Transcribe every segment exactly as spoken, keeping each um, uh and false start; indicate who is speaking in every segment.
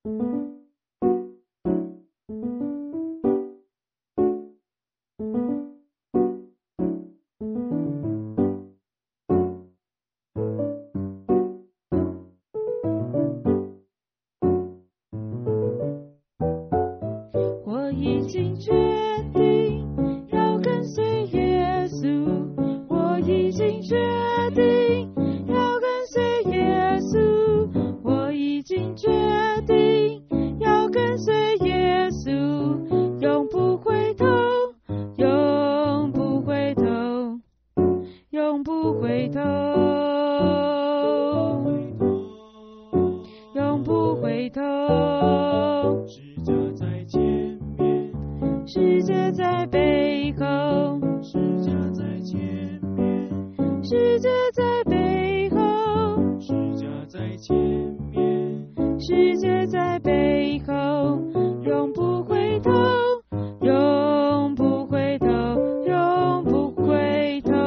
Speaker 1: 我已经决定要跟随耶稣，我已经决定要跟随耶稣，我已经决定要跟随耶稣，永不回头，永不回头，永不回头，永不回头。世界在背后，世界在前面，世界在背后，世界在前面，世界在背后，永不回头，永不回头，永不回头。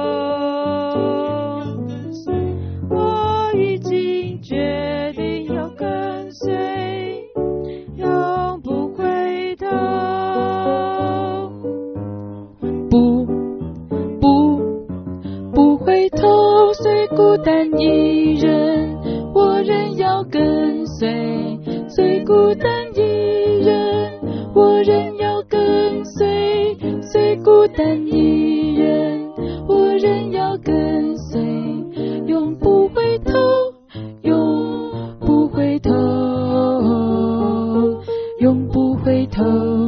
Speaker 1: 我已经决定要跟随，永不回头。不不不回头，虽孤单一人，我仍要跟随；虽孤单一人，我仍要跟随；虽孤单一人，我仍要跟随。永不回头，永不回头，永不回头。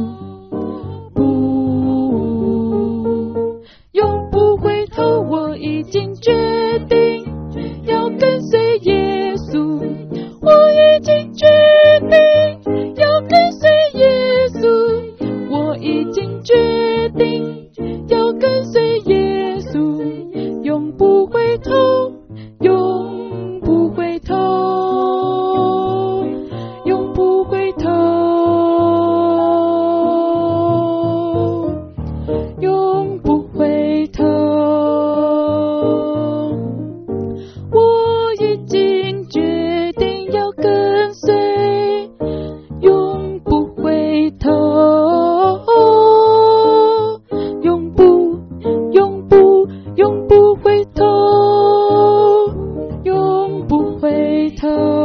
Speaker 1: 我已经决定要跟随耶稣，我已经决定要跟随耶稣，我已经决定要跟随耶稣，永不回头，永不回头，永不回头，永不回头。永不回头，永不回头。